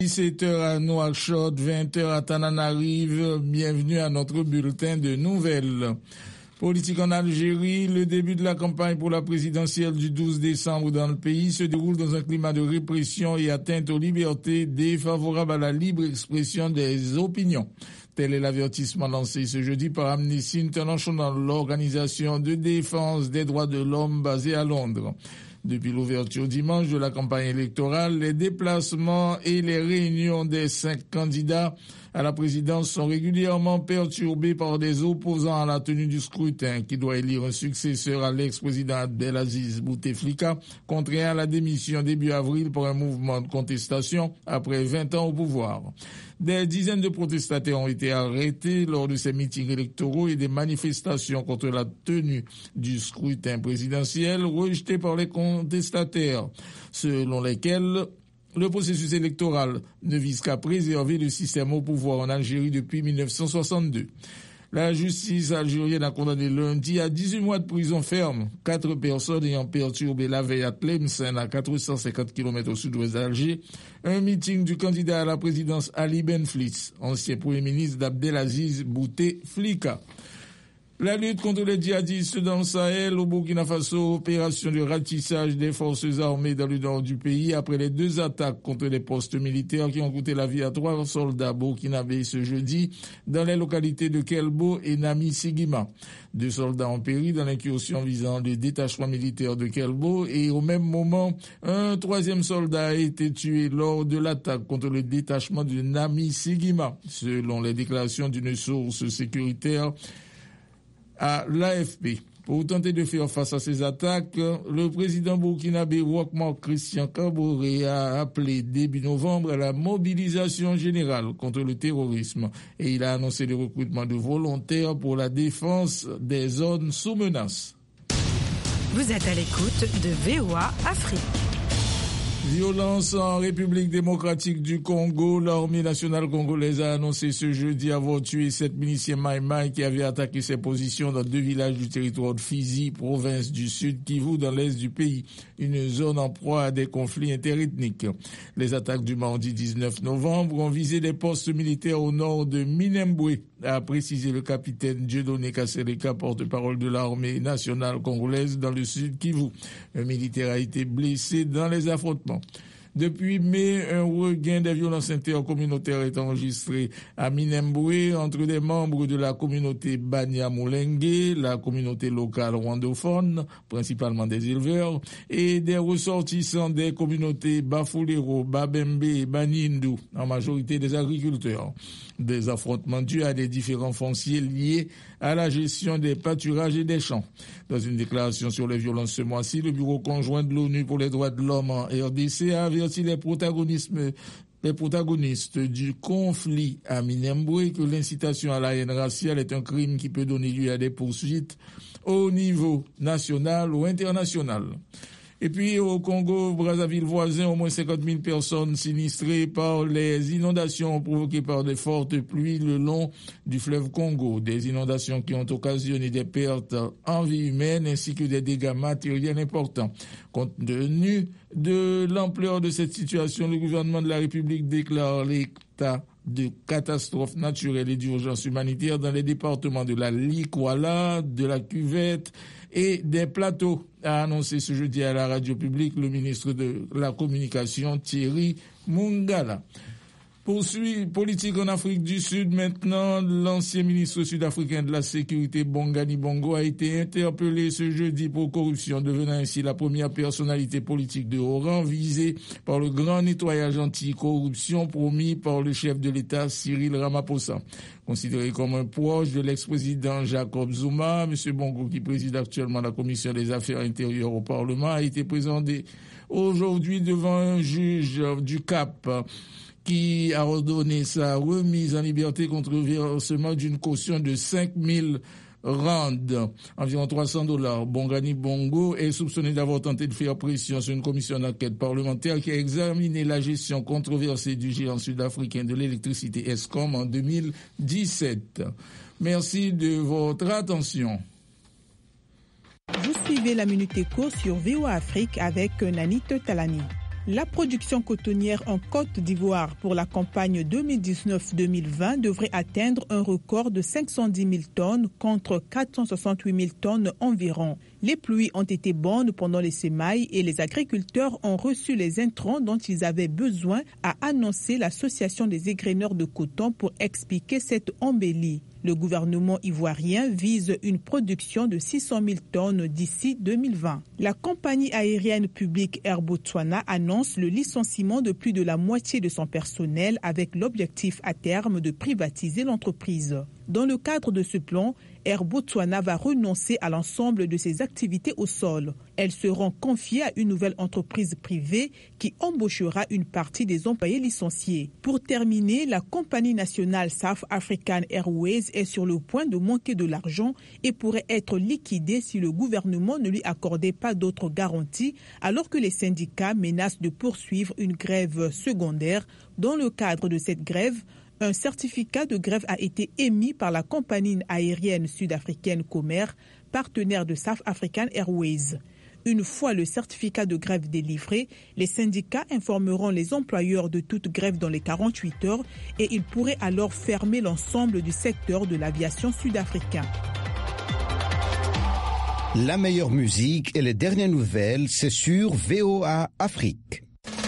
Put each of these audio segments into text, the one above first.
17h à Nouakchott, 20h à Tananarive. Bienvenue à notre bulletin de nouvelles. Politique en Algérie, le début de la campagne pour la présidentielle du 12 décembre dans le pays se déroule dans un climat de répression et atteinte aux libertés défavorable à la libre expression des opinions. Tel est l'avertissement lancé ce jeudi par Amnesty International, l'organisation de défense des droits de l'homme basée à Londres. Depuis l'ouverture dimanche de la campagne électorale, les déplacements et les réunions des 5 candidats à la présidence sont régulièrement perturbés par des opposants à la tenue du scrutin qui doit élire un successeur à l'ex-président Abdelaziz Bouteflika, contraint à la démission début avril par un mouvement de contestation après 20 ans au pouvoir. Des dizaines de protestataires ont été arrêtés lors de ces meetings électoraux et des manifestations contre la tenue du scrutin présidentiel rejetées par les contestataires, selon lesquels le processus électoral ne vise qu'à préserver le système au pouvoir en Algérie depuis 1962. La justice algérienne a condamné lundi à 18 mois de prison ferme 4 personnes ayant perturbé la veille à Tlemcen, à 450 km au sud-ouest d'Alger, un meeting du candidat à la présidence Ali Benflis, ancien premier ministre d'Abdelaziz Bouteflika. La lutte contre les djihadistes dans le Sahel, au Burkina Faso, opération de ratissage des forces armées dans le nord du pays après les 2 attaques contre les postes militaires qui ont coûté la vie à 3 soldats burkinabés ce jeudi dans les localités de Kelbo et Nami Sigima. 2 soldats ont péri dans l'incursion visant le détachement militaire de Kelbo et au même moment, un 3e soldat a été tué lors de l'attaque contre le détachement de Nami Sigima, selon les déclarations d'une source sécuritaire à l'AFP. Pour tenter de faire face à ces attaques, le président burkinabé Roch-Marc Christian Kaboré a appelé début novembre à la mobilisation générale contre le terrorisme et il a annoncé le recrutement de volontaires pour la défense des zones sous menace. Vous êtes à l'écoute de VOA Afrique. Violence en République démocratique du Congo. L'armée nationale congolaise a annoncé ce jeudi avoir tué 7 miliciens Maï-Maï qui avaient attaqué ses positions dans 2 villages du territoire de Fizi, province du Sud Kivu, dans l'est du pays, une zone en proie à des conflits interethniques. Les attaques du mardi 19 novembre ont visé des postes militaires au nord de Minembwe, a précisé le capitaine Dieudonné Kassereka, porte-parole de l'armée nationale congolaise dans le Sud Kivu. Un militaire a été blessé dans les affrontements. Depuis mai, un regain des violences intercommunautaires est enregistré à Minembwe entre des membres de la communauté Banyamulenge, la communauté locale rwandophone, principalement des éleveurs, et des ressortissants des communautés Bafulero, Babembe et Banindu, en majorité des agriculteurs. Des affrontements dus à des différends fonciers liés à la gestion des pâturages et des champs. Dans une déclaration sur les violences ce mois-ci, le Bureau conjoint de l'ONU pour les droits de l'homme en RDC a averti les protagonistes du conflit à Minembwe que l'incitation à la haine raciale est un crime qui peut donner lieu à des poursuites au niveau national ou international. Et puis au Congo, Brazzaville voisin, au moins 50 000 personnes sinistrées par les inondations provoquées par de fortes pluies le long du fleuve Congo. Des inondations qui ont occasionné des pertes en vie humaine ainsi que des dégâts matériels importants. Compte tenu de l'ampleur de cette situation, le gouvernement de la République déclare l'état de catastrophe naturelle et d'urgence humanitaire dans les départements de la Likwala, de la Cuvette et des Plateaux, a annoncé ce jeudi à la radio publique le ministre de la Communication Thierry Mungala. Poursuit politique en Afrique du Sud maintenant. L'ancien ministre sud-africain de la Sécurité Bongani Bongo a été interpellé ce jeudi pour corruption, devenant ainsi la première personnalité politique de haut rang visée par le grand nettoyage anti-corruption promis par le chef de l'État Cyril Ramaphosa. Considéré comme un proche de l'ex-président Jacob Zuma, M. Bongo, qui préside actuellement la commission des affaires intérieures au Parlement, a été présenté aujourd'hui devant un juge du Cap qui a ordonné sa remise en liberté contre le versement d'une caution de 5 000 rand, environ $300. Bongani Bongo est soupçonné d'avoir tenté de faire pression sur une commission d'enquête parlementaire qui a examiné la gestion controversée du géant sud-africain de l'électricité Eskom en 2017. Merci de votre attention. Vous suivez la Minute Éco sur VOA Afrique avec Nanit Talani. La production cotonnière en Côte d'Ivoire pour la campagne 2019-2020 devrait atteindre un record de 510 000 tonnes contre 468 000 tonnes environ. Les pluies ont été bonnes pendant les semailles et les agriculteurs ont reçu les intrants dont ils avaient besoin, a annoncé l'Association des égreneurs de coton pour expliquer cette embellie. Le gouvernement ivoirien vise une production de 600 000 tonnes d'ici 2020. La compagnie aérienne publique Air Botswana annonce le licenciement de plus de la moitié de son personnel avec l'objectif à terme de privatiser l'entreprise. Dans le cadre de ce plan, Air Botswana va renoncer à l'ensemble de ses activités au sol. Elles seront confiées à une nouvelle entreprise privée qui embauchera une partie des employés licenciés. Pour terminer, la compagnie nationale South African Airways est sur le point de manquer de l'argent et pourrait être liquidée si le gouvernement ne lui accordait pas d'autres garanties, alors que les syndicats menacent de poursuivre une grève secondaire. Dans le cadre de cette grève, un certificat de grève a été émis par la compagnie aérienne sud-africaine Comer, partenaire de South African Airways. Une fois le certificat de grève délivré, les syndicats informeront les employeurs de toute grève dans les 48 heures et ils pourraient alors fermer l'ensemble du secteur de l'aviation sud-africain. La meilleure musique et les dernières nouvelles, c'est sur VOA Afrique.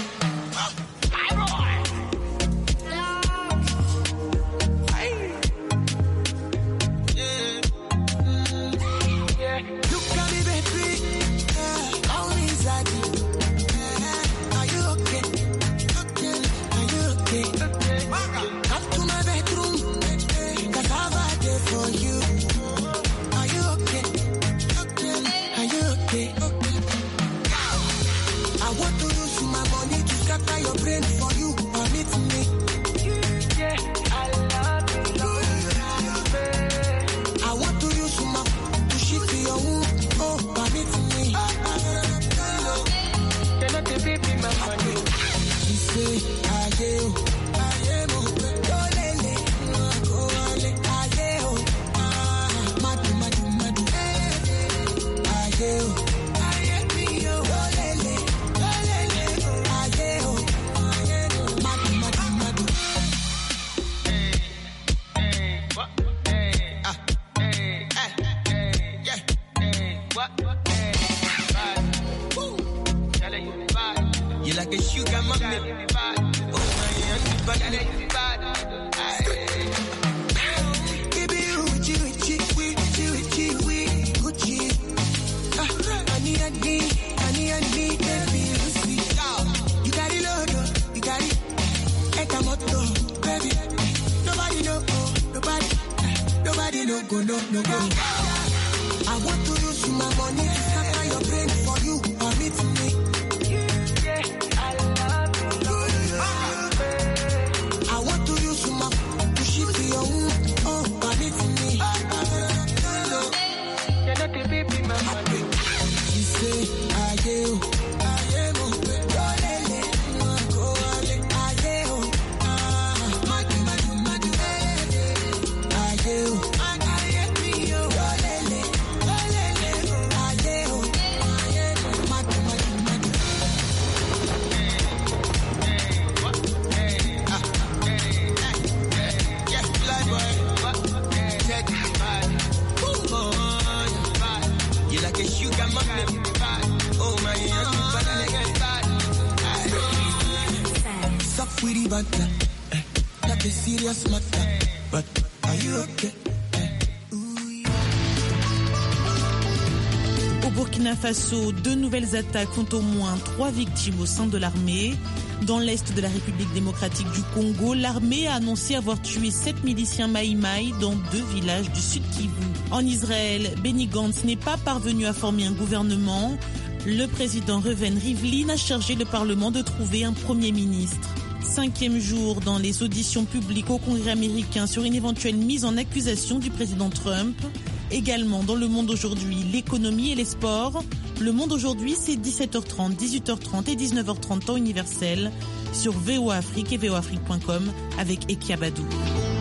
Au Burkina Faso, 2 nouvelles attaques font au moins 3 victimes au sein de l'armée. Dans l'est de la République démocratique du Congo, l'armée a annoncé avoir tué 7 miliciens Maï-Maï dans 2 villages du Sud Kivu. En Israël, Benny Gantz n'est pas parvenu à former un gouvernement. Le président Reuven Rivlin a chargé le Parlement de trouver un Premier ministre. 5e jour dans les auditions publiques au Congrès américain sur une éventuelle mise en accusation du président Trump. Également dans Le Monde aujourd'hui, l'économie et les sports. Le Monde aujourd'hui, c'est 17h30, 18h30 et 19h30 temps universel sur VOA Afrique et voaafrique.com avec Ekia Badou.